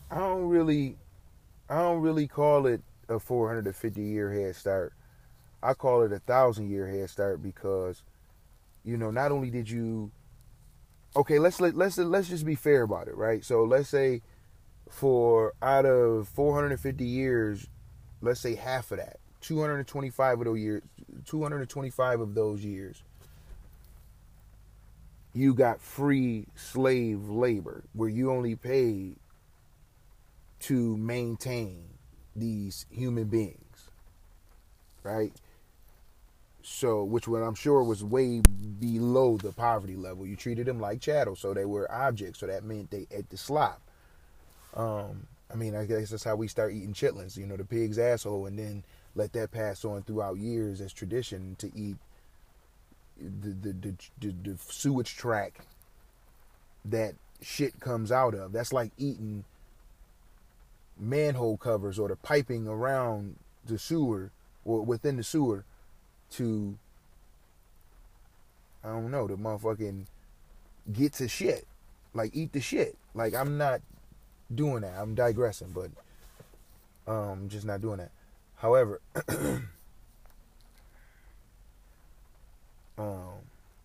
I don't really, I don't really call it a 450-year head start. I call it a 1,000-year head start because not only did you, okay, let's just be fair about it, right? So let's say for out of 450 years, let's say half of that, 225 of those years, 225 of those years, you got free slave labor where you only paid to maintain these human beings, right? So, which one I'm sure was way below the poverty level. You treated them like chattel, so they were objects. So that meant they ate the slop. I mean, I guess that's how we start eating chitlins. The pig's asshole, and then let that pass on throughout years as tradition to eat the sewage tract that shit comes out of. That's like eating manhole covers or the piping around the sewer or within the sewer to, I don't know, the motherfucking get to shit. Like eat the shit. Like I'm not doing that. I'm digressing, but just not doing that. However, um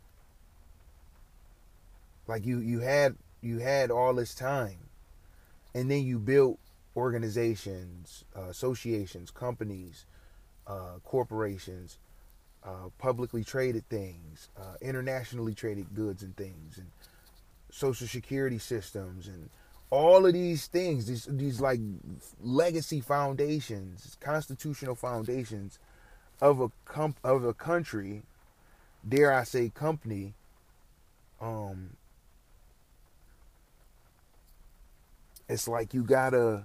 like you had all this time and then you built organizations, associations, companies, corporations, publicly traded things, internationally traded goods and things, and social security systems, and all of these things, these like legacy foundations, constitutional foundations of a country, dare I say, company. Um, it's like you gotta.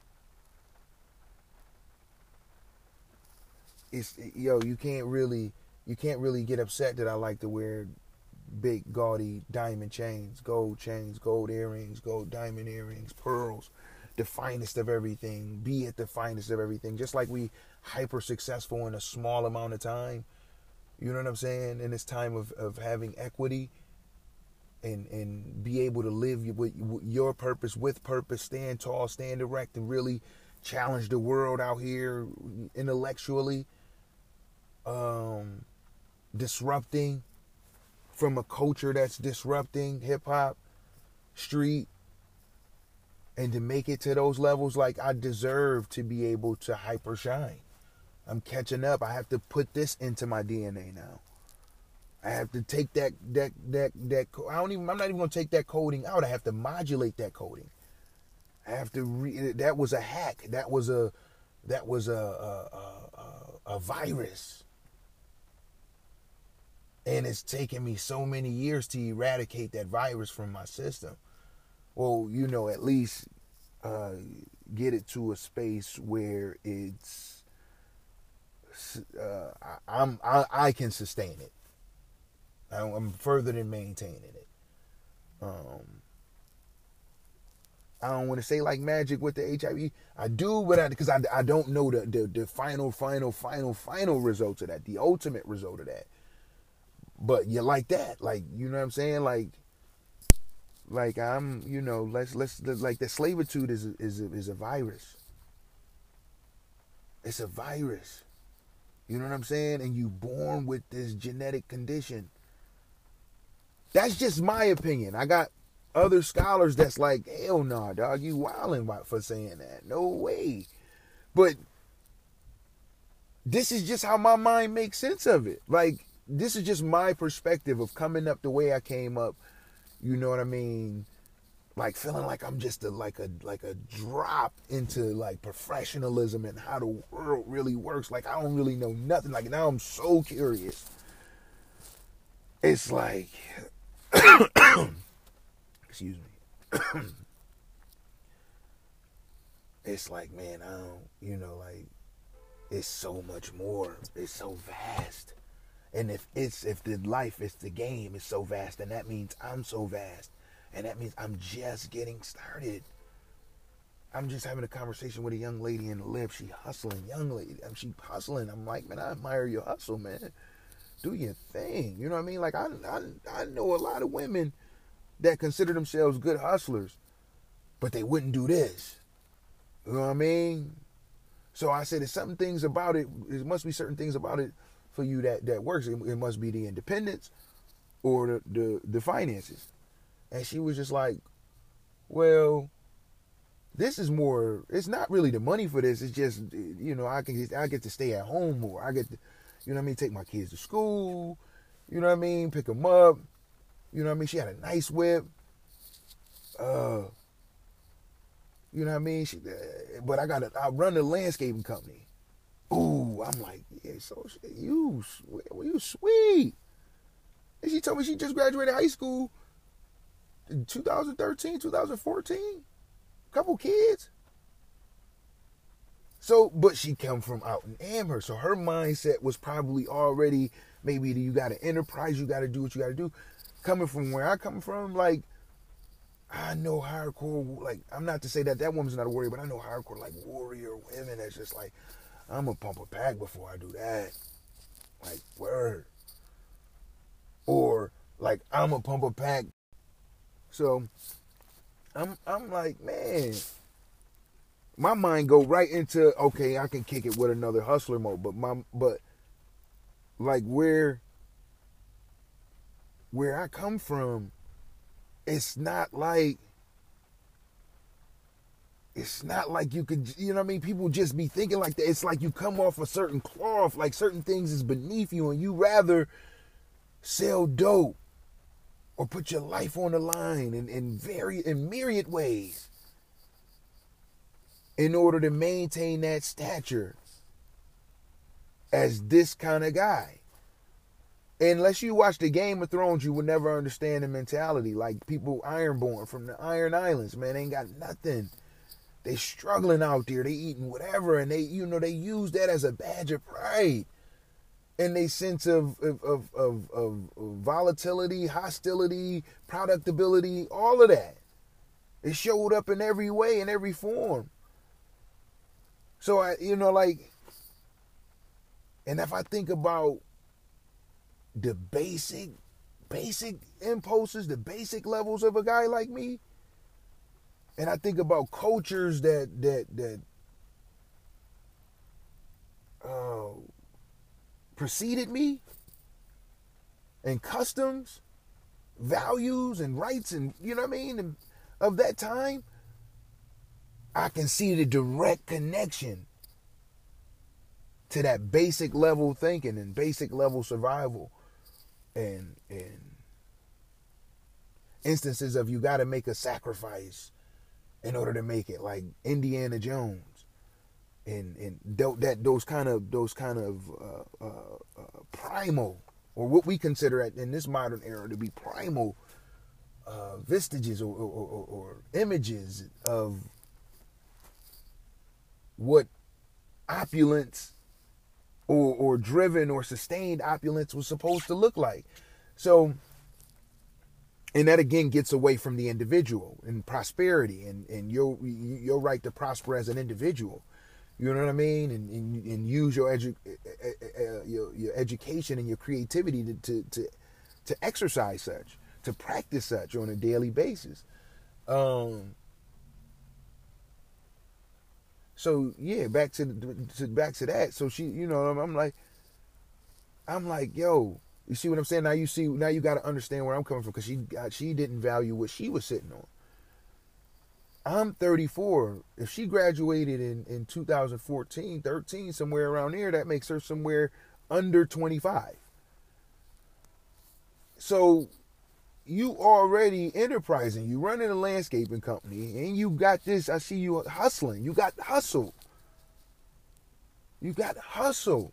It's you can't really get upset that I like to wear big gaudy diamond chains, gold earrings, gold diamond earrings, pearls, the finest of everything, be it the finest of everything. Just like we hyper successful in a small amount of time. You know what I'm saying? In this time of having equity and be able to live with your purpose, with purpose, stand tall, stand erect, and really challenge the world out here intellectually, um, disrupting from a culture that's disrupting hip hop, street, and to make it to those levels, like I deserve to be able to hyper shine. I'm catching up. I have to put this into my DNA now. I have to take that. I don't even. I'm not even gonna take that coding out. I have to modulate that coding. I have to. That was a hack. That was a. That was a virus, and it's taken me so many years to eradicate that virus from my system. Well, at least uh, get it to a space where it's I can sustain it. I'm further than maintaining it. Um, I don't want to say like magic with the HIV. I do, but because I don't know the final results of that, the ultimate result of that. But you like that, like you know what I'm saying, like I'm let's like the slavitude is a virus. It's a virus. You know what I'm saying? And you born with this genetic condition. That's just my opinion. I got other scholars that's like, hell no, nah, dog, you wilding for saying that. No way. But this is just how my mind makes sense of it. Like, this is just my perspective of coming up the way I came up. You know what I mean? Like feeling like I'm just like a drop into like professionalism and how the world really works. Like I don't really know nothing. Like now I'm so curious. It's like, excuse me. It's like, man, I don't, like it's so much more. It's so vast. And if the life is the game is so vast, then that means I'm so vast. And that means I'm just getting started. I'm just having a conversation with a young lady in the lift. She hustling, young lady. She hustling. I'm like, man, I admire your hustle, man. Do your thing. You know what I mean? Like I know a lot of women that consider themselves good hustlers, but they wouldn't do this. You know what I mean? So I said, there's some things about it. There must be certain things about it for you that works. It must be the independence or the finances. And she was just like, well, this is more. It's not really the money for this. It's just, I get to stay at home more. I get to, take my kids to school. You know what I mean? Pick them up. You know what I mean? She had a nice whip. You know what I mean? But I run the landscaping company. Ooh, I'm like, yeah, so you sweet. And she told me she just graduated high school in 2013, 2014. Couple kids. So, but she come from out in Amherst. So her mindset was probably already, maybe you got an enterprise, you got to do what you got to do. Coming from where I come from, like, I know hardcore, like, I'm not to say that woman's not a warrior, but I know hardcore, like, warrior women that's just like, I'm going to pump a pack before I do that. Like, word. Or, like, I'm going to pump a pack. So, I'm like, man, my mind go right into, okay, I can kick it with another hustler mode. But like, where I come from, it's not like you could, you know what I mean? People just be thinking like that. It's like you come off a certain cloth, like certain things is beneath you, and you rather sell dope or put your life on the line in myriad ways in order to maintain that stature as this kind of guy. Unless you watch the Game of Thrones, you would never understand the mentality. Like people Ironborn from the Iron Islands, man, they ain't got nothing. They struggling out there. They eating whatever, and they use that as a badge of pride. And they sense of volatility, hostility, productability, all of that. It showed up in every way, in every form. So and if I think about the basic impulses, the basic levels of a guy like me, and I think about cultures that preceded me, and customs, values, and rights, and and of that time, I can see the direct connection to that basic level thinking and basic level survival, and instances of you got to make a sacrifice in order to make it, like Indiana Jones. And those kind of primal, or what we consider in this modern era to be primal vestiges or images of what opulence or driven or sustained opulence was supposed to look like. So, and that again gets away from the individual and prosperity and your right to prosper as an individual. You know what I mean? And use your education and your creativity to exercise such, to practice such on a daily basis. So yeah, back to that. So she, I'm like, yo, you see what I'm saying? Now you got to understand where I'm coming from, because she didn't value what she was sitting on. I'm 34. If she graduated in 2014, 13, somewhere around there, that makes her somewhere under 25. So you already enterprising. You running a landscaping company, and you got this. I see you hustling. You got hustle. You got hustle.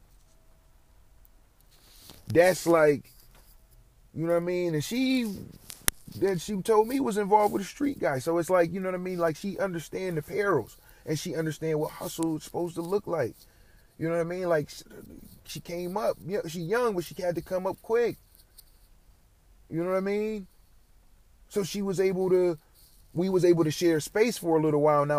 That's like, you know what I mean? And she told me was involved with a street guy. So it's like, you know what I mean? Like, she understand the perils, and she understand what hustle is supposed to look like. You know what I mean? Like, she came up. She young, but she had to come up quick. You know what I mean? So we was able to share space for a little while, and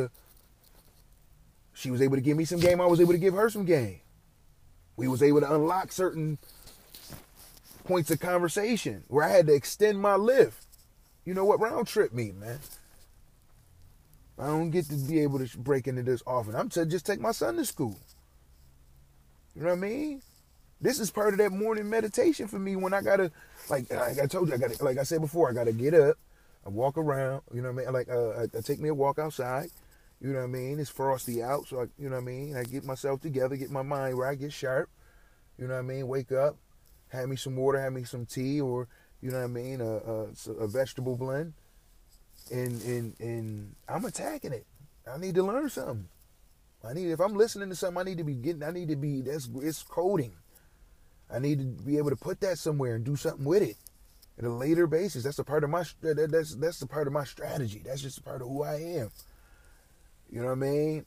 she was able to give me some game. I was able to give her some game. We was able to unlock certain points of conversation where I had to extend my lift. You know what? Round trip me, man. I don't get to be able to break into this often. I'm to just take my son to school. You know what I mean? This is part of that morning meditation for me when I gotta, like I told you, like I said before, I gotta get up, I walk around, you know what I mean? Like, I take me a walk outside, you know what I mean? It's frosty out, so you know what I mean? I get myself together, get my mind right, get sharp, you know what I mean? Wake up, have me some water, have me some tea, or, you know what I mean? A vegetable blend, and I'm attacking it. I need to learn something. If I'm listening to something, it's coding. I need to be able to put that somewhere and do something with it at a later basis. That's a part of that's the part of my strategy. That's just a part of who I am. You know what I mean?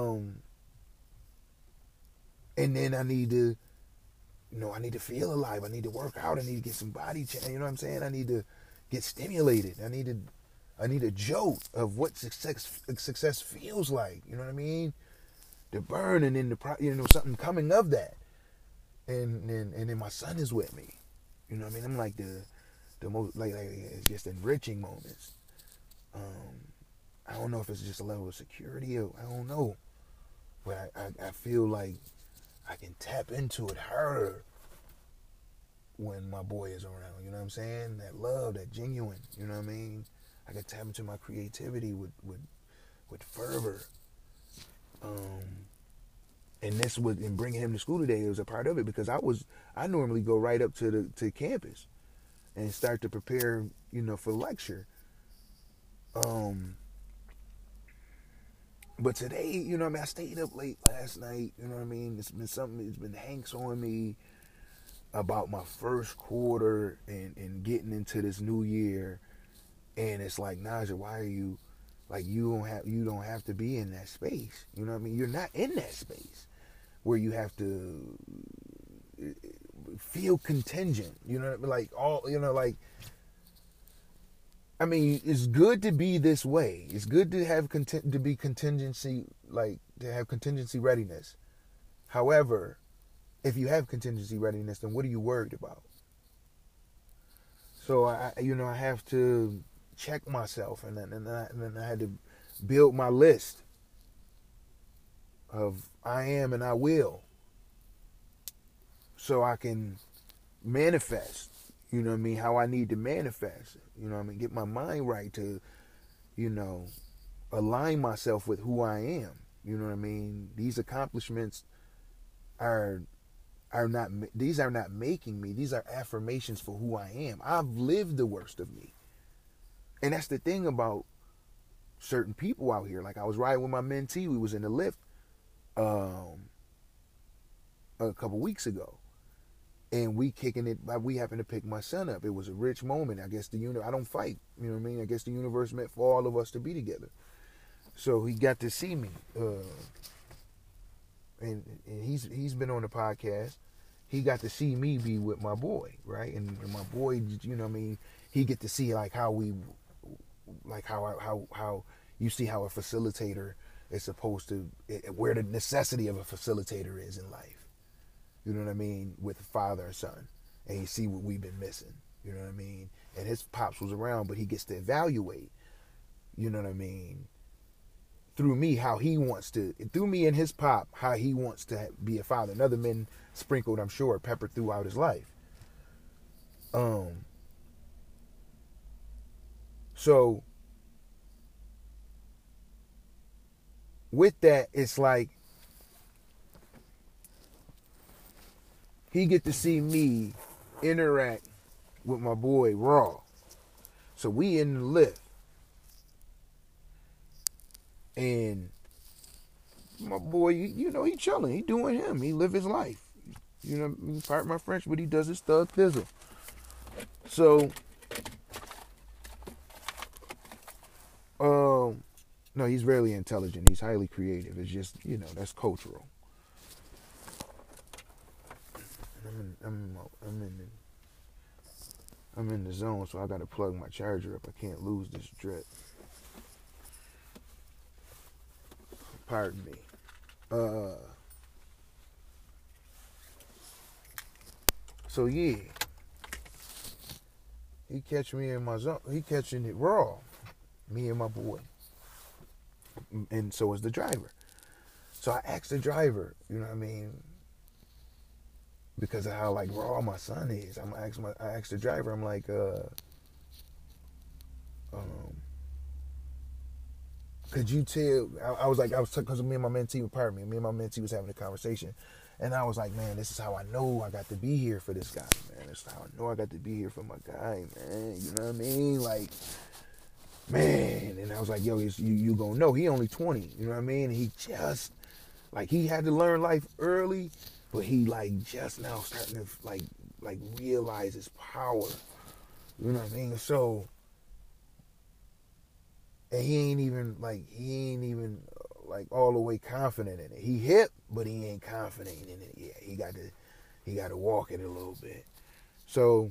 And then I need to feel alive. I need to work out. I need to get some body change. You know what I'm saying? I need to get stimulated. I need a jolt of what success feels like. You know what I mean? The burn, and then something coming of that. And then my son is with me. You know what I mean? I'm like the most like it's just enriching moments. I don't know if it's just a level of security, or I don't know, but I feel like I can tap into it harder when my boy is around. You know what I'm saying? That love, that genuine. You know what I mean? I can tap into my creativity with fervor. And this was in bringing him to school today. It was a part of it because I normally go right up to campus and start to prepare, for lecture. But today, I stayed up late last night. You know what I mean? It's been Hanks on me about my first quarter and getting into this new year. And it's like, Naja, why are you like, you don't have to be in that space. You know what I mean? You're not in that space where you have to feel contingent, it's good to be this way. It's good to have contingency readiness. However, if you have contingency readiness, then what are you worried about? So I have to check myself, and then I had to build my list of I am and I will, so I can manifest, how I need to manifest, get my mind right to, align myself with who I am, These accomplishments are not making me, these are affirmations for who I am. I've lived the worst of me. And that's the thing about certain people out here. Like, I was riding with my mentee, we was in the lift a couple weeks ago, and we happened to pick my son up. It was a rich moment. I guess I don't fight, I guess the universe meant for all of us to be together. So he got to see me, and he's been on the podcast. He got to see me be with my boy, right? And my boy, he get to see like how you see how a facilitator is supposed to, where the necessity of a facilitator is in life. You know what I mean? With father and son. And you see what we've been missing. You know what I mean? And his pops was around, but he gets to evaluate, through me, through me and his pop, how he wants to be a father. And other men sprinkled, I'm sure, peppered throughout his life. So with that, it's like he get to see me interact with my boy raw. So we in the lift, and my boy, he chilling, he doing him, he live his life. Pardon my French, but he does his thug thizzle. So, no, he's rarely intelligent. He's highly creative. It's just, that's cultural. I'm in the zone, so I gotta plug my charger up. I can't lose this drip. Pardon me. So yeah, he catch me in my zone. He catching it raw. Me and my boy. and so is the driver. So I asked the driver, you know what I mean, because of how like raw my son is. I asked the driver, I'm like, could you tell? Because me and my mentee were part of me. Me and my mentee was having a conversation, and I was like, man, this is how I know I got to be here for this guy, man. This is how I know I got to be here for my guy, man. You know what I mean? Like, man. And I was like, yo, you gonna know. He only 20, you know what I mean? He just, like, he had to learn life early, but he, like, just now starting to, like realize his power. You know what I mean? So, and he ain't even like all the way confident in it. He hip, but he ain't confident in it yet. He got to walk it a little bit. So,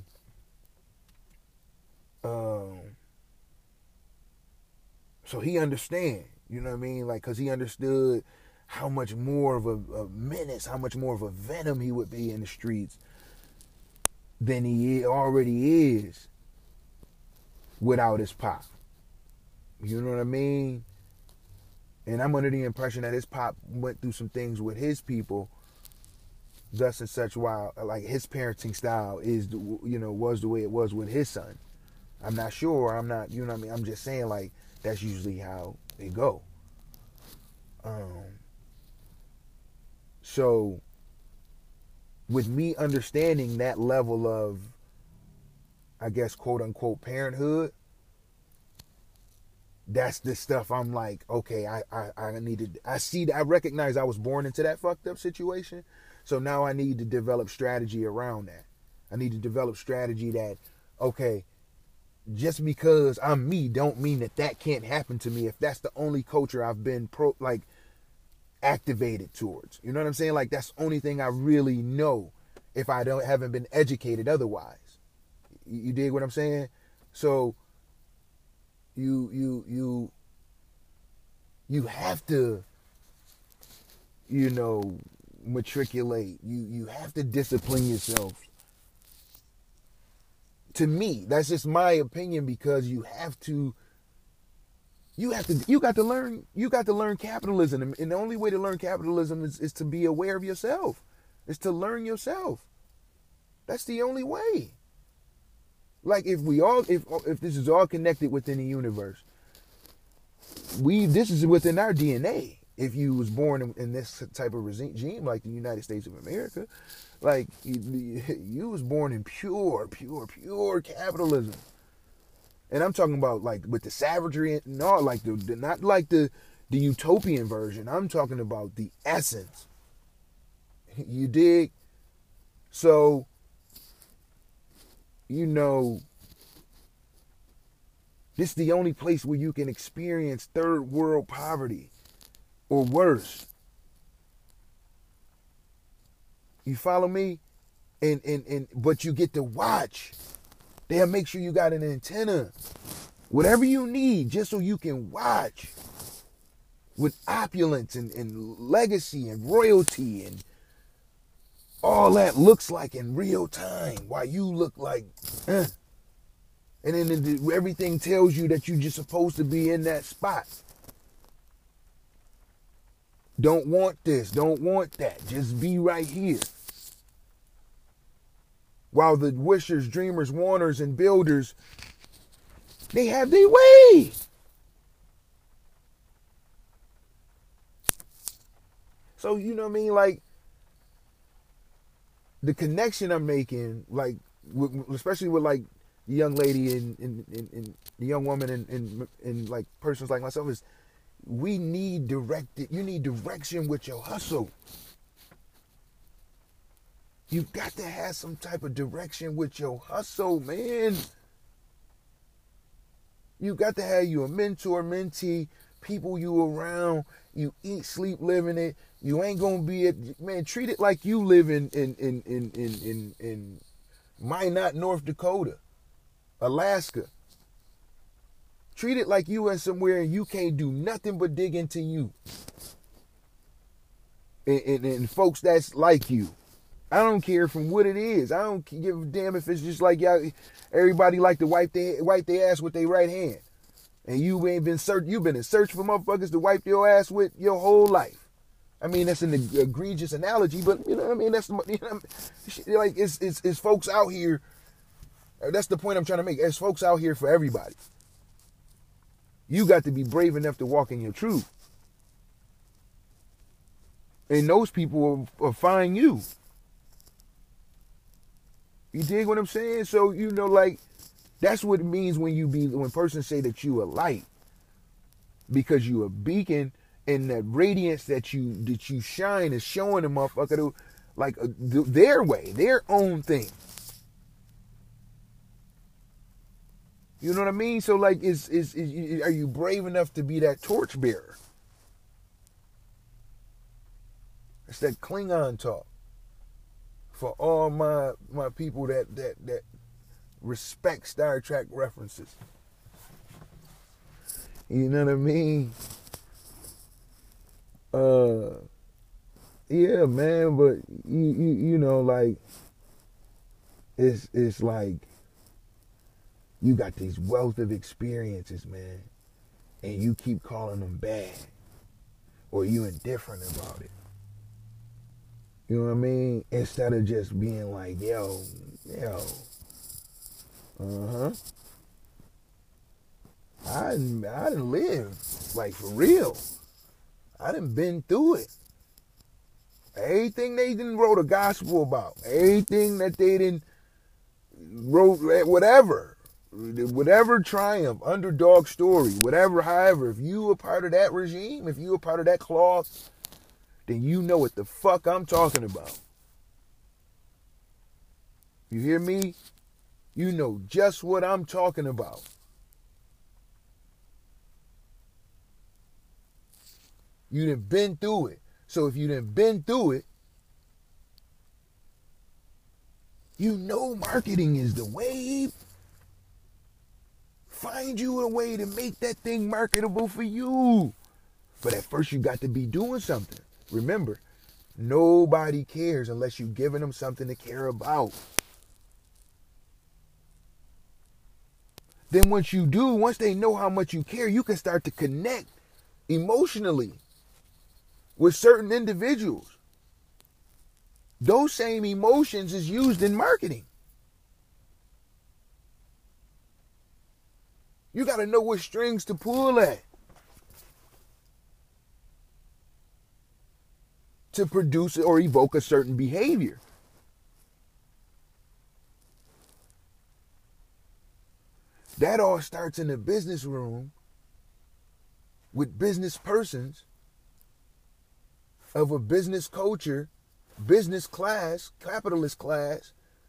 so he understand, you know what I mean? Like, cause he understood how much more of a menace, how much more of a venom he would be in the streets than he already is without his pop. You know what I mean? And I'm under the impression that his pop went through some things with his people, thus and such, while like his parenting style was the way it was with his son. I'm not sure. I'm not, you know what I mean? I'm just saying, like, that's usually how it go. So with me understanding that level of, I guess, quote unquote parenthood, that's the stuff I'm like, okay, I recognize I was born into that fucked up situation. So now I need to develop strategy around that. I need to develop strategy that, okay, just because I'm me don't mean that can't happen to me if that's the only culture I've been activated towards. You know what I'm saying? Like, that's the only thing I really know if I haven't been educated otherwise. You dig what I'm saying? So you have to, you know, matriculate. You have to discipline yourself. To me, that's just my opinion, because you got to learn capitalism. And the only way to learn capitalism is to be aware of yourself. It's to learn yourself. That's the only way. Like, if this is all connected within the universe, this is within our DNA. If you was born in this type of regime, like the United States of America, like you was born in pure capitalism. And I'm talking about, like, with the savagery and all, like not like the utopian version. I'm talking about the essence. You dig? So, you know, this is the only place where you can experience third world poverty or worse. You follow me? But you get to watch. They'll make sure you got an antenna. Whatever you need, just so you can watch. With opulence and legacy and royalty and all that looks like in real time, while you look like, And then everything tells you that you're just supposed to be in that spot. Don't want this, don't want that. Just be right here. While the wishers, dreamers, wanters, and builders, they have their way. So, you know what I mean? Like, the connection I'm making, like, especially with, like, the young lady and the young woman and like persons like myself, is you need direction with your hustle. You've got to have some type of direction with your hustle, man. You got to have you a mentor, mentee, people you around. You eat, sleep, live in it. You ain't gonna be man. Treat it like you live in Minot, North Dakota, Alaska. Treat it like you in somewhere and you can't do nothing but dig into you. And folks that's like you. I don't care from what it is. I don't give a damn if it's just like y'all. Everybody like to wipe their ass with their right hand. And you've been in search for motherfuckers to wipe your ass with your whole life. I mean, that's an egregious analogy, but you know what I mean? That's, you know, like, it's folks out here. That's the point I'm trying to make. There's folks out here for everybody. You got to be brave enough to walk in your truth. And those people will find you. You dig what I'm saying? So, you know, like, that's what it means when persons say that you a light. Because you a beacon, and that radiance that you shine is showing the motherfucker to, like, their way, their own thing. You know what I mean? So, like, are you brave enough to be that torchbearer? It's that Klingon talk. For all my people that respect Star Trek references. You know what I mean? Yeah, man, but you know, like, it's like you got these wealth of experiences, man, and you keep calling them bad, or you indifferent about it. You know what I mean? Instead of just being like, yo, I done lived, like, for real. I done been through it. Everything they done wrote a gospel about, everything that they done wrote, whatever triumph, underdog story, whatever, however, if you a part of that regime, if you a part of that cloth, then you know what the fuck I'm talking about. You hear me? You know just what I'm talking about. You done been through it. So if you done been through it, you know marketing is the wave. Find you a way to make that thing marketable for you. But at first you got to be doing something. Remember, nobody cares unless you're giving them something to care about. Then once they know how much you care, you can start to connect emotionally with certain individuals. Those same emotions is used in marketing. You got to know what strings to pull at to produce or evoke a certain behavior. That all starts in the business room with business persons of a business culture, business class, capitalist class,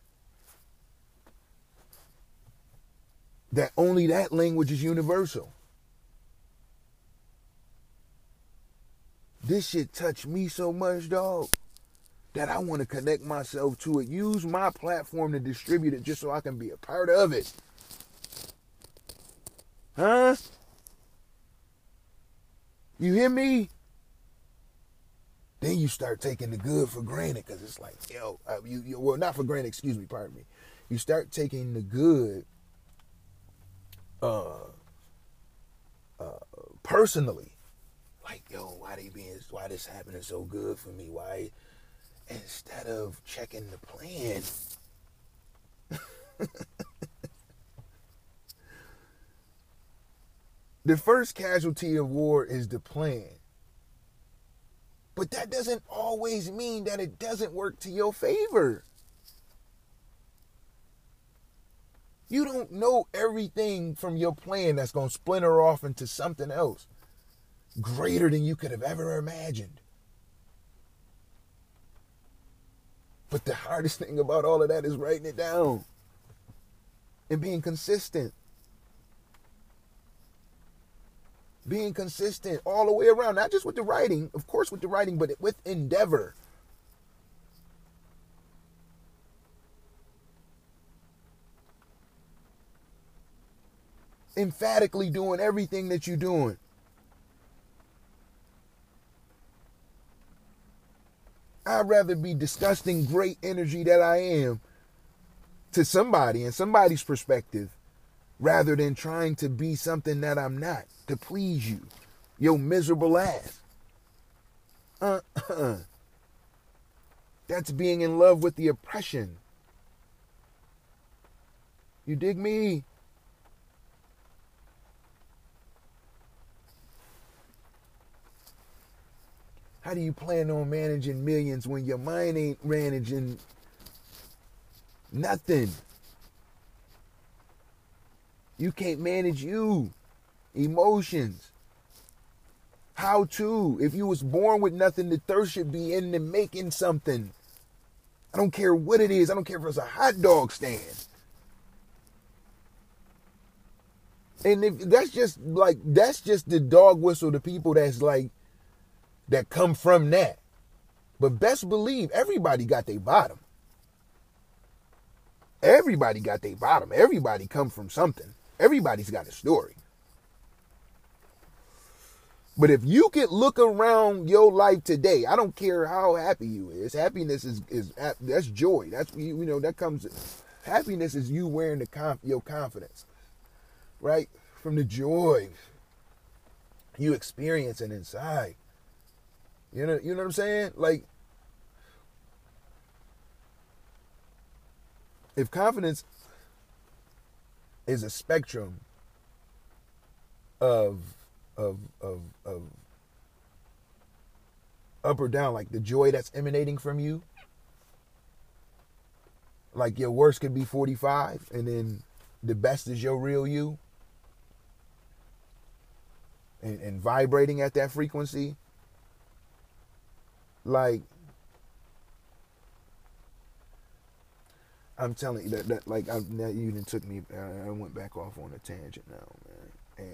that only that language is universal. This shit touched me so much, dog, that I want to connect myself to it. Use my platform to distribute it just so I can be a part of it. Huh? You hear me? Then you start taking the good for granted, because it's like, well, not for granted, excuse me, pardon me. You start taking the good personally. Like, why this happening so good for me? Why? Instead of checking the plan. The first casualty of war is the plan. But that doesn't always mean that it doesn't work to your favor. You don't know everything from your plan that's going to splinter off into something else greater than you could have ever imagined. But the hardest thing about all of that is writing it down and being consistent. Being consistent all the way around, not just with the writing, of course with the writing, but with endeavor. Emphatically doing everything that you're doing. I'd rather be disgusting great energy that I am to somebody, in somebody's perspective, rather than trying to be something that I'm not to please you, your miserable ass. That's being in love with the oppression. You dig me? How do you plan on managing millions when your mind ain't managing nothing? You can't manage you, emotions. How to? If you was born with nothing, the thirst should be in the making something. I don't care what it is. I don't care if it's a hot dog stand. And if that's just the dog whistle to people that's like, that come from that. But best believe everybody got their bottom. Everybody got their bottom. Everybody come from something. Everybody's got a story. But if you could look around your life today, I don't care how happy you is. Happiness is that's joy. That's that comes. Happiness is you wearing your confidence, right? From the joy you experiencing inside. You know what I'm saying? Like, if confidence is a spectrum of up or down, like the joy that's emanating from you, like your worst could be 45 and then the best is your real you, and vibrating at that frequency, like, I'm telling you that like, now you done took me, I went back off on a tangent now, man.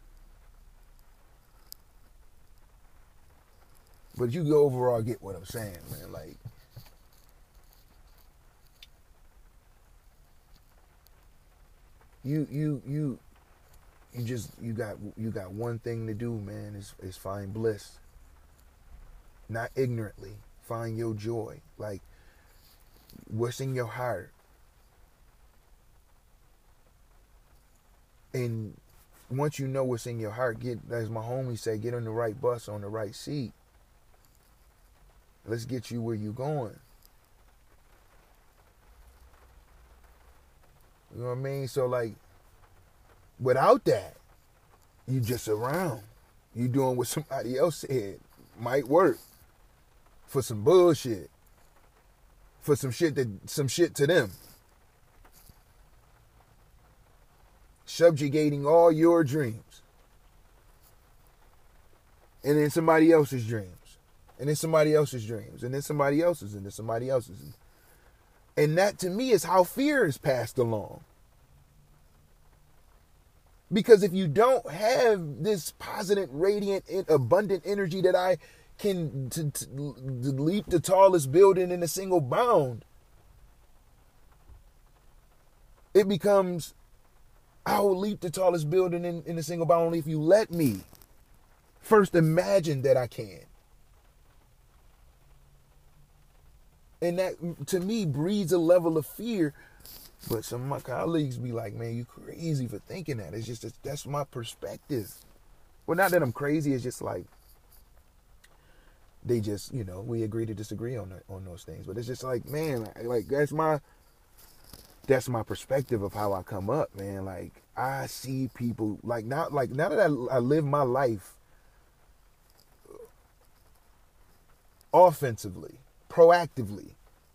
But you overall get what I'm saying, man. Like, you got one thing to do, man, is find bliss. Not ignorantly. Find your joy. Like, what's in your heart. And once you know what's in your heart, as my homie say, get on the right bus on the right seat. Let's get you where you going. You know what I mean? So, like, without that, you just around. You doing what somebody else said might work for some bullshit, for some shit to them, subjugating all your dreams, and then somebody else's dreams. And then somebody else's dreams. And then somebody else's. And then somebody else's. And that, to me, is how fear is passed along. Because if you don't have this positive, radiant, abundant energy that I can to leap the tallest building in a single bound, it becomes, I will leap the tallest building in a single bound only if you let me first imagine that I can. And that, to me, breeds a level of fear. But some of my colleagues be like, man, you crazy for thinking that. It's just, that's my perspective. Well, not that I'm crazy. It's just like, they just, we agree to disagree on those things. But it's just like, man, like that's my perspective of how I come up, man. Like, I see people, now that I live my life offensively, proactively,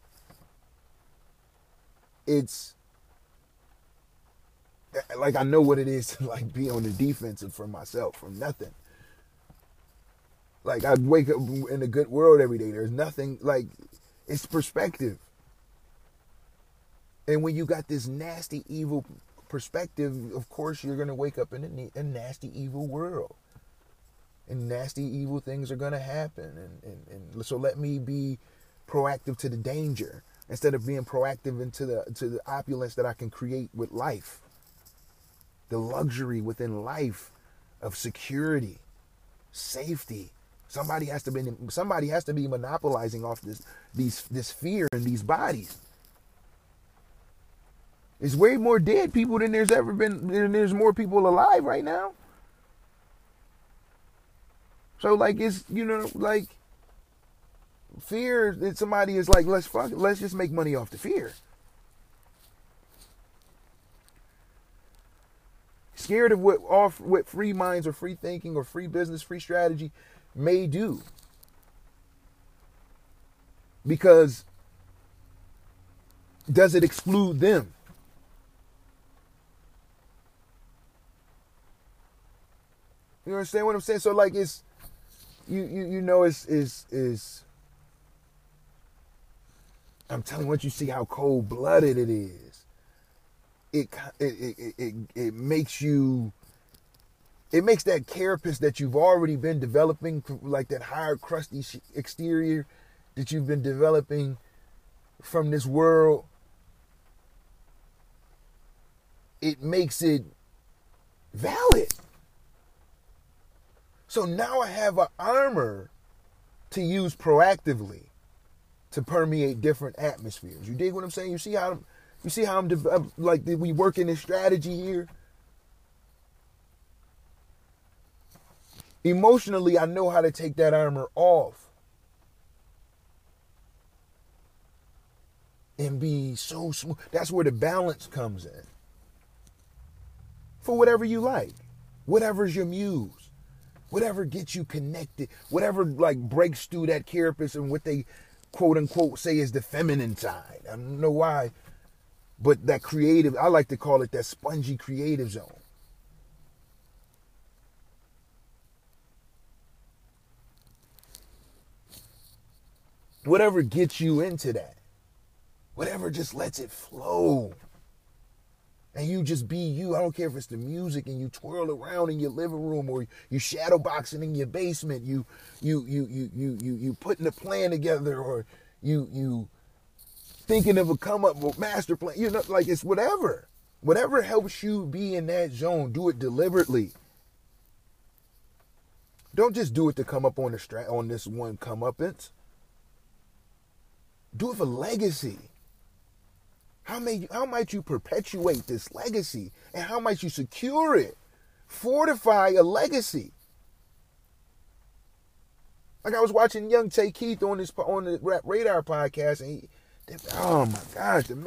it's like, I know what it is to like be on the defensive for myself from nothing. Like, I wake up in a good world every day. There's nothing, like, it's perspective. And when you got this nasty, evil perspective, of course you're going to wake up in a nasty, evil world. And nasty, evil things are going to happen. And so let me be proactive to the danger instead of being proactive into the opulence that I can create with life. The luxury within life of security, safety. Somebody has to be monopolizing off this fear in these bodies. There's way more dead people than there's ever been. There's more people alive right now. So like it's like fear that somebody is like, let's just make money off the fear. Scared of what free minds or free thinking or free business, free strategy may do. Because does it exclude them? You understand what I'm saying? So like it's is I'm telling you, once you see how cold-blooded it is, it makes you, it makes that carapace that you've already been developing, like that hard, crusty exterior that you've been developing from this world, it makes it valid. So now I have an armor to use proactively to permeate different atmospheres. You dig what I'm saying? You see how I'm like we work in this strategy here? Emotionally, I know how to take that armor off and be so smooth. That's where the balance comes in. For whatever you like, whatever's your muse, whatever gets you connected, whatever like breaks through that carapace and what they quote unquote say is the feminine side. I don't know why, but that creative, I like to call it that spongy creative zone. Whatever gets you into that, whatever just lets it flow. And you just be you. I don't care if it's the music and you twirl around in your living room or you shadow boxing in your basement. You putting a plan together, or you thinking of a come up with master plan. Like it's whatever. Whatever helps you be in that zone, do it deliberately. Don't just do it to come up on this one comeuppance. Do it for legacy. How might you perpetuate this legacy? And how might you secure it? Fortify a legacy. Like I was watching young Tay Keith on the Rap Radar podcast, and oh my gosh, the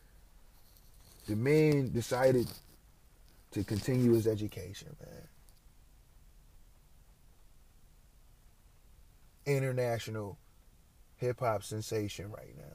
man decided to continue his education, man. International hip hop sensation right now.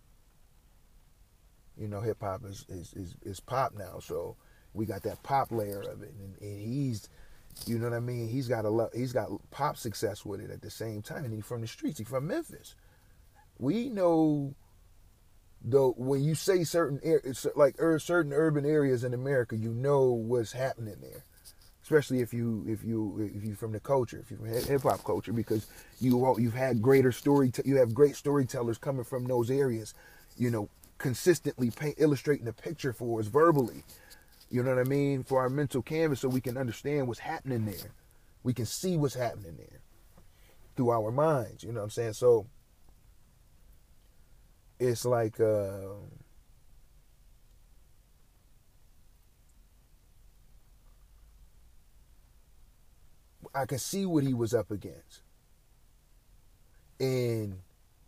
Hip hop is pop now, so we got that pop layer of it, and he's, you know what I mean. He's got pop success with it at the same time, and he's from the streets. He's from Memphis. We know, though, when you say certain urban areas in America, you know what's happening there, especially if you from the culture, if you're from hip hop culture, because you've had you have great storytellers coming from those areas, consistently illustrating a picture for us verbally, you know what I mean, for our mental canvas, so we can understand what's happening there. We can see what's happening there through our minds, you know what I'm saying? So it's like I can see what he was up against. And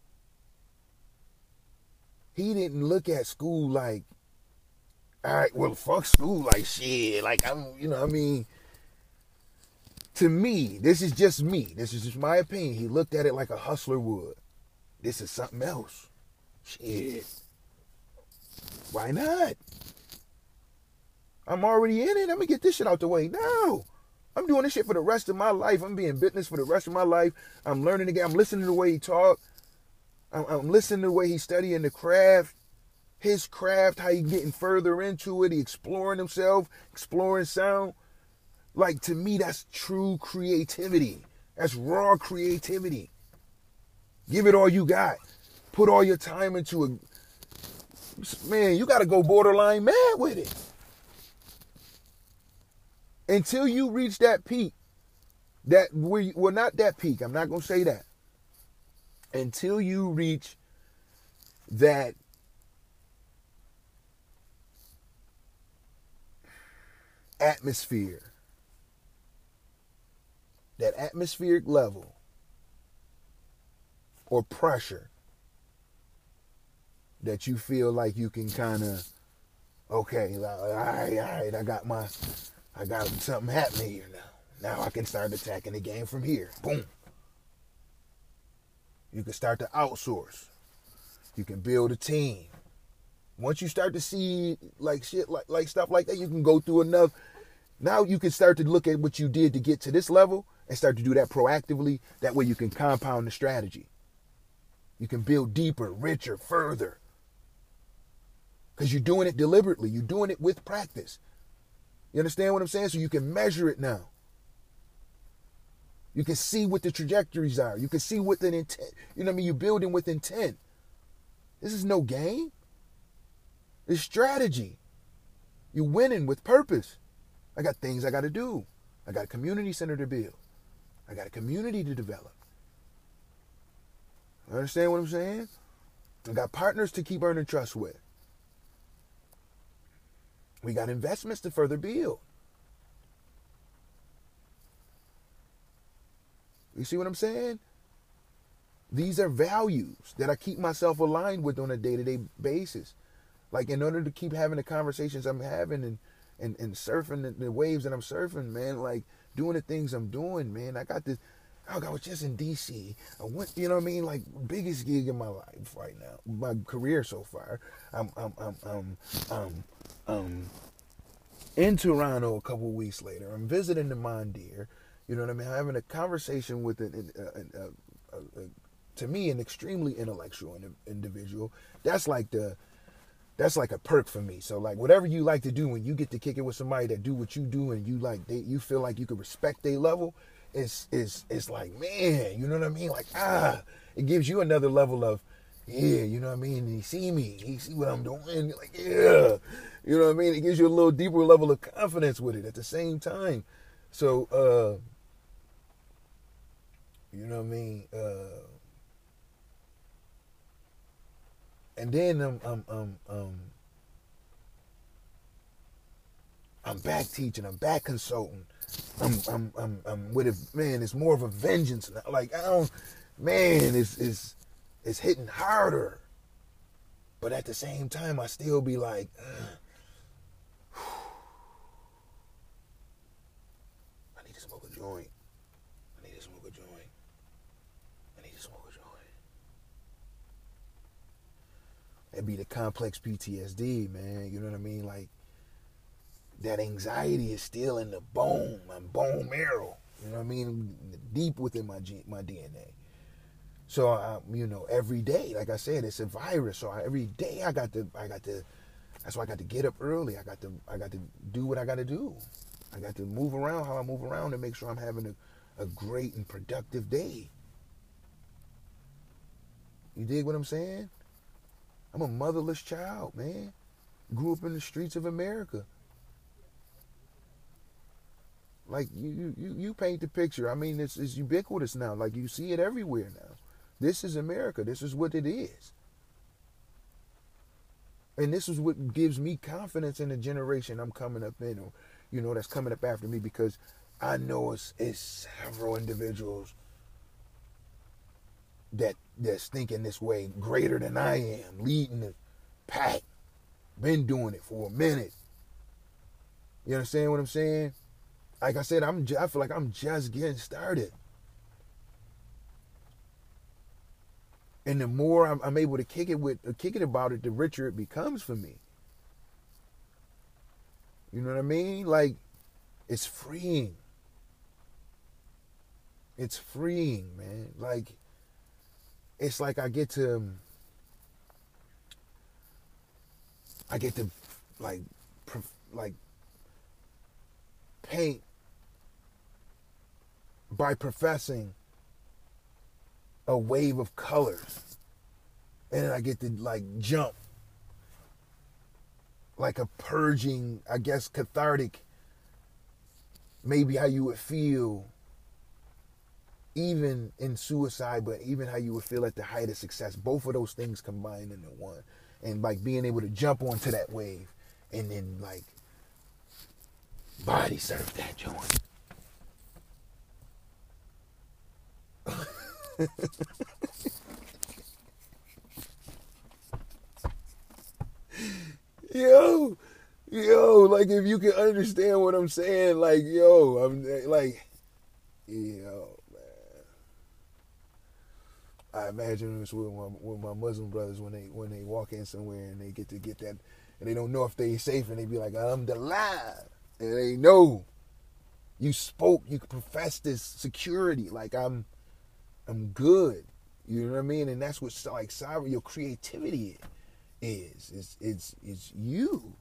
he didn't look at school like, all right, well, fuck school, like shit. Like, to me, this is just me. This is just my opinion. He looked at it like a hustler would. This is something else. Shit. Why not? I'm already in it. I'm going to get this shit out the way. No. I'm doing this shit for the rest of my life. I'm being business for the rest of my life. I'm learning again. I'm listening to the way he talk. I'm listening to the way he's studying the craft, his craft, how he getting further into it. He exploring himself, exploring sound. Like, to me, that's true creativity. That's raw creativity. Give it all you got. Put all your time into it. Man, you got to go borderline mad with it. Until you reach that peak, not that peak, I'm not going to say that. Until you reach that atmosphere, that atmospheric level or pressure that you feel like you can kind of, okay, all right, I got something happening here now. Now I can start attacking the game from here. Boom. You can start to outsource. You can build a team. Once you start to see like shit, like stuff like that, you can go through enough. Now you can start to look at what you did to get to this level and start to do that proactively. That way you can compound the strategy. You can build deeper, richer, further. Because you're doing it deliberately. You're doing it with practice. You understand what I'm saying? So you can measure it now. You can see what the trajectories are. You can see what the intent. You know what I mean? You're building with intent. This is no game. It's strategy. You're winning with purpose. I got things I got to do. I got a community center to build. I got a community to develop. You understand what I'm saying? I got partners to keep earning trust with. We got investments to further build. You see what I'm saying? These are values that I keep myself aligned with on a day-to-day basis. Like in order to keep having the conversations I'm having and surfing the waves that I'm surfing, man, like doing the things I'm doing, man. I was just in DC. I went, you know what I mean? Like biggest gig in my life right now, my career so far. I'm in Toronto a couple weeks later. I'm visiting the Mondier. You know what I mean? Having a conversation with to me, an extremely intellectual individual. That's like a perk for me. So like whatever you like to do when you get to kick it with somebody that do what you do and you feel like you can respect their level, it's like, man, you know what I mean? Like, it gives you another level of, yeah, you know what I mean? And he see me, he see what I'm doing. You're like, yeah, you know what I mean? It gives you a little deeper level of confidence with it at the same time. So, you know what I mean? And then I'm back teaching. I'm back consulting. I'm with it, man. It's more of a vengeance now. Like it's hitting harder. But at the same time, I still be like, I need to smoke a joint. I need to smoke a joint. I need to smoke a joint. It'd be the complex PTSD, man. You know what I mean? Like, that anxiety is still in the bone, my bone marrow. You know what I mean? Deep within my DNA. So, you know, every day, like I said, it's a virus. So every day I got to. That's why I got to get up early. I got to do what I got to do. I got to move around how I move around to make sure I'm having a great and productive day. You dig what I'm saying? I'm a motherless child, man. Grew up in the streets of America. Like you paint the picture. I mean, it's ubiquitous now. Like you see it everywhere now. This is America. This is what it is. And this is what gives me confidence in the generation I'm coming up in, or, you know, that's coming up after me, because I know it's several individuals that's thinking this way, greater than I am, leading the pack, been doing it for a minute. You understand what I'm saying? Like I said, I feel like I'm just getting started. And the more I'm able to kick it about it, the richer it becomes for me. You know what I mean? Like, it's freeing. It's freeing, man. Like, it's like I get to like paint by professing a wave of colors, and then I get to like jump like a purging, I guess, cathartic, maybe how you would feel even in suicide, but even how you would feel at the height of success. Both of those things combined into one. And like being able to jump onto that wave and then like Body surf that joint. Yo, like if you can understand what I'm saying, like, yo, I'm like, yo, man. I imagine this with my Muslim brothers when they walk in somewhere and they get that, and they don't know if they safe, and they be like, Alhamdulillah, and they know you spoke, you profess this security, like I'm good, you know what I mean, and that's what like sovereign, your creativity is. It's you.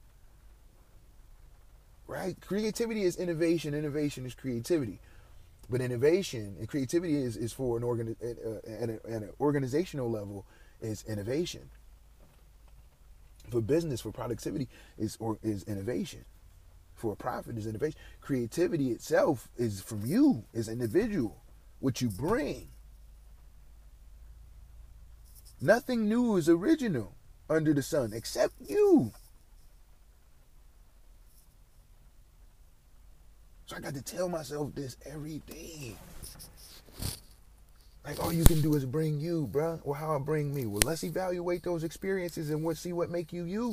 Right? Creativity is innovation. Innovation is creativity. But innovation and creativity is for an organizational level is innovation. For business, for productivity is innovation. For a profit is innovation. Creativity itself is from you as an individual, what you bring. Nothing new is original under the sun except you. So I got to tell myself this every day. Like, all you can do is bring you, bruh. Well, how I bring me? Well, let's evaluate those experiences and see what make you you.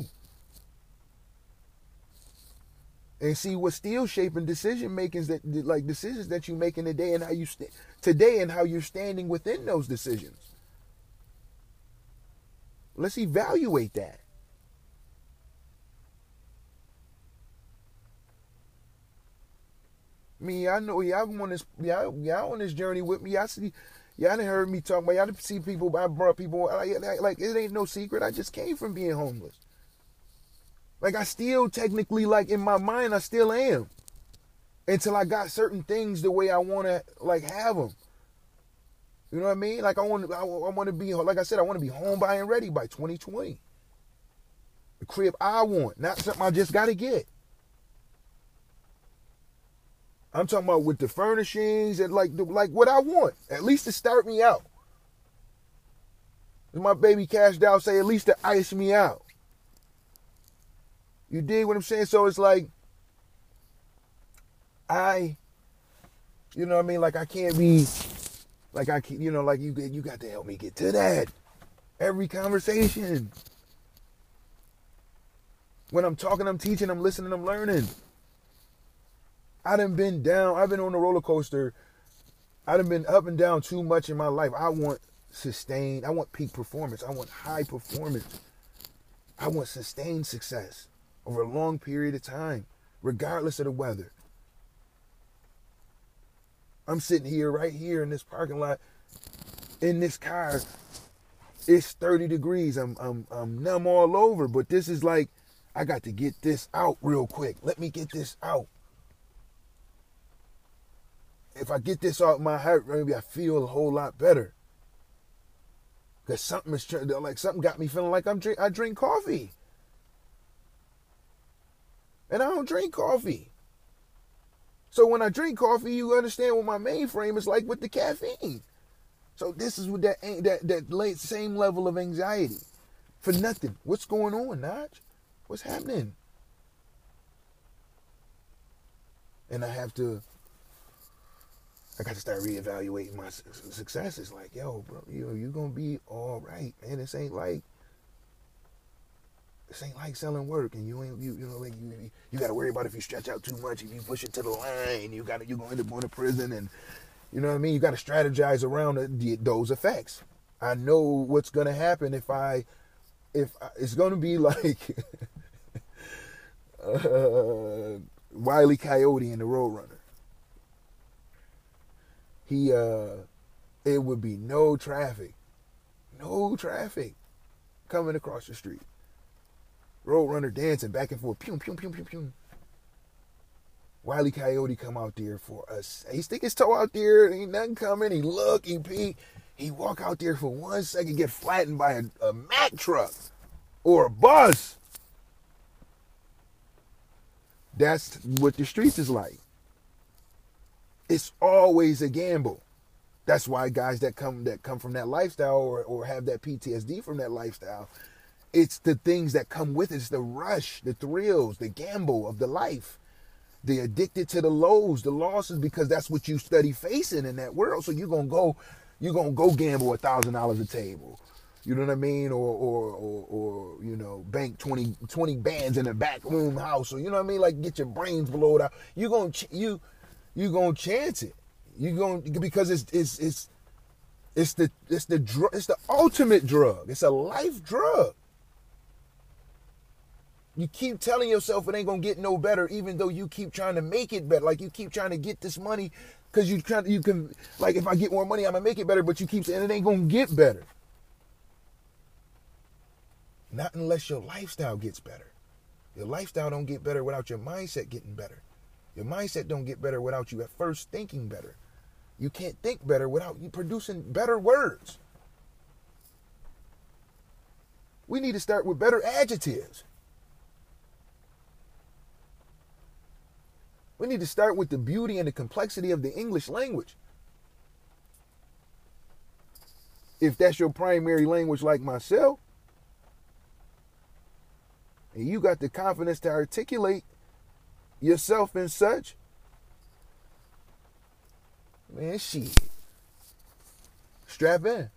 And see what's still shaping decisions that you make in the day and how you today and how you're standing within those decisions. Let's evaluate that. Me, I know y'all on this journey with me. Y'all done heard me talk about. Y'all see people. I brought people. Like it ain't no secret. I just came from being homeless. Like I still technically, like in my mind, I still am. Until I got certain things the way I want to like have them. You know what I mean? Like I want to be, like I said, I want to be home by and ready by 2020. The crib I want, not something I just got to get. I'm talking about with the furnishings and like what I want, at least to start me out. As my baby cashed out, say at least to ice me out. You dig what I'm saying? So it's like you know what I mean? Like I can't be, like I can't, you know, like you got to help me get to that. Every conversation. When I'm talking, I'm teaching, I'm listening, I'm learning. I done been down. I've been on a roller coaster. I done been up and down too much in my life. I want sustained. I want peak performance. I want high performance. I want sustained success over a long period of time, regardless of the weather. I'm sitting here, right here in this parking lot, in this car. It's 30 degrees. I'm numb all over, but this is like, I got to get this out real quick. Let me get this out. If I get this out my heart, maybe I feel a whole lot better. Because something got me feeling like I drink coffee. And I don't drink coffee. So when I drink coffee, you understand what my mainframe is like with the caffeine. So this is with that same level of anxiety. For nothing. What's going on, Naj? What's happening? And I got to start reevaluating my successes. Like, yo, bro, you gonna be all right, man. This ain't like selling work, and you got to worry about if you stretch out too much, if you push it to the line, you're gonna end up going to prison, and you know what I mean. You got to strategize around those effects. I know what's gonna happen if it's gonna be like Wile E. Coyote in the Roadrunner. It would be no traffic coming across the street. Roadrunner dancing back and forth, pew, pew, pew, pew, pew. Wile E. Coyote come out there for us. He stick his toe out there, ain't nothing coming. He look, he peek. He walk out there for 1 second, get flattened by a Mack truck or a bus. That's what the streets is like. It's always a gamble. That's why guys that come from that lifestyle or have that PTSD from that lifestyle, it's the things that come with it. It's the rush, the thrills, the gamble of the life They're addicted to the lows, the losses, because that's what you study facing in that world. So you're gonna go gamble $1,000 a table. You know what I mean? Or you know, bank 20 bands in a back room house. Or you know what I mean? Like get your brains blowed out. You gonna chance it. Because it's the ultimate drug. It's a life drug. You keep telling yourself it ain't gonna get no better, even though you keep trying to make it better. Like you keep trying to get this money because you can, like, if I get more money, I'm gonna make it better. But you keep saying it ain't gonna get better. Not unless your lifestyle gets better. Your lifestyle don't get better without your mindset getting better. Your mindset don't get better without you at first thinking better. You can't think better without you producing better words. We need to start with better adjectives. We need to start with the beauty and the complexity of the English language. If that's your primary language like myself, and you got the confidence to articulate yourself and such, man, shit. Strap in.